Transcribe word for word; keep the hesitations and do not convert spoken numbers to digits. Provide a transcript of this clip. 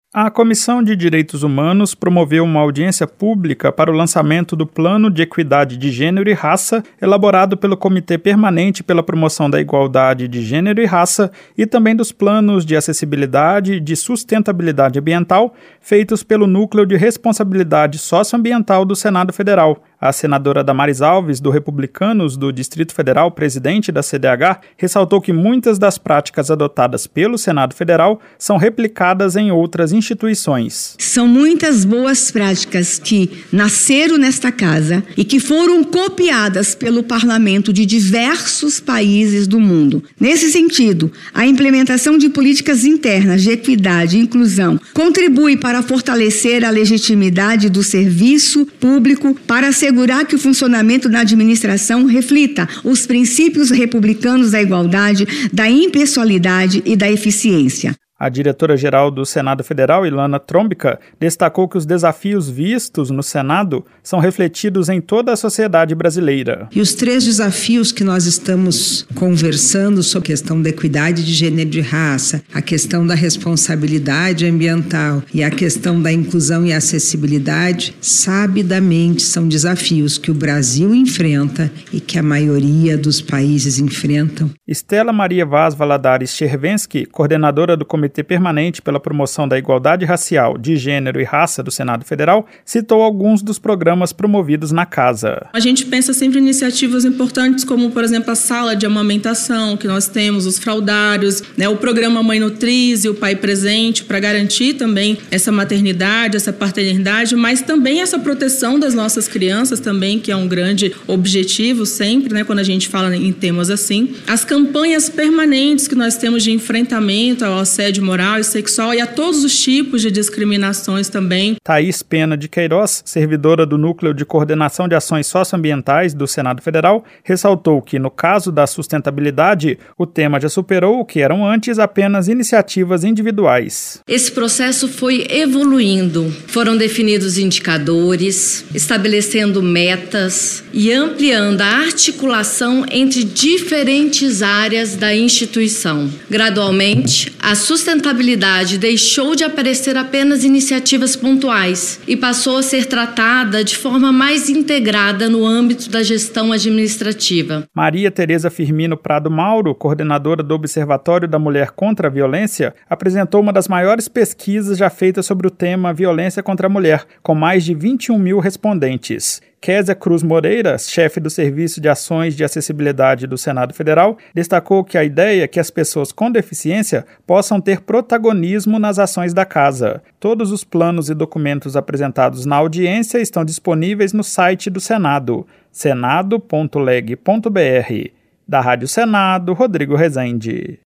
A Comissão de Direitos Humanos promoveu uma audiência pública para o lançamento do Plano de Equidade de Gênero e Raça, elaborado pelo Comitê Permanente pela Promoção da Igualdade de Gênero e Raça, e também dos planos de acessibilidade e de sustentabilidade ambiental, feitos pelo Núcleo de Responsabilidade Socioambiental do Senado Federal. A senadora Damares Alves, do Republicanos do Distrito Federal, presidente da C D H, ressaltou que muitas das práticas adotadas pelo Senado Federal são replicadas em outras instituições. São muitas boas práticas que nasceram nesta casa e que foram copiadas pelo parlamento de diversos países do mundo. Nesse sentido, a implementação de políticas internas de equidade e inclusão contribui para fortalecer a legitimidade do serviço público, para assegurar que o funcionamento da administração reflita os princípios republicanos da igualdade, da impessoalidade e da eficiência. A diretora-geral do Senado Federal, Ilana Trombica, destacou que os desafios vistos no Senado são refletidos em toda a sociedade brasileira. E os três desafios que nós estamos conversando sobre a questão da equidade de gênero e de raça, a questão da responsabilidade ambiental e a questão da inclusão e acessibilidade, sabidamente são desafios que o Brasil enfrenta e que a maioria dos países enfrentam. Estela Maria Vaz Valadares Chervensky, coordenadora do Comitê Permanente pela Promoção da Igualdade Racial, de Gênero e Raça do Senado Federal, citou alguns dos programas promovidos na casa. A gente pensa sempre em iniciativas importantes como, por exemplo, a sala de amamentação que nós temos, os fraldários, né, o programa Mãe Nutriz e o Pai Presente, para garantir também essa maternidade, essa paternidade, mas também essa proteção das nossas crianças também, que é um grande objetivo sempre, né, quando a gente fala em temas assim. As campanhas permanentes que nós temos de enfrentamento ao assédio moral e sexual e a todos os tipos de discriminações também. Thaís Pena de Queiroz, servidora do Núcleo de Coordenação de Ações Socioambientais do Senado Federal, ressaltou que, no caso da sustentabilidade, o tema já superou o que eram antes apenas iniciativas individuais. Esse processo foi evoluindo. Foram definidos indicadores, estabelecendo metas e ampliando a articulação entre diferentes áreas da instituição. Gradualmente, a sustentabilidade deixou de aparecer apenas iniciativas pontuais e passou a ser tratada de forma mais integrada no âmbito da gestão administrativa. Maria Tereza Firmino Prado Mauro, coordenadora do Observatório da Mulher contra a Violência, apresentou uma das maiores pesquisas já feitas sobre o tema violência contra a mulher, com mais de vinte e um mil respondentes. Kézia Cruz Moreira, chefe do Serviço de Ações de Acessibilidade do Senado Federal, destacou que a ideia é que as pessoas com deficiência possam ter protagonismo nas ações da casa. Todos os planos e documentos apresentados na audiência estão disponíveis no site do Senado, senado ponto leg ponto br. Da Rádio Senado, Rodrigo Rezende.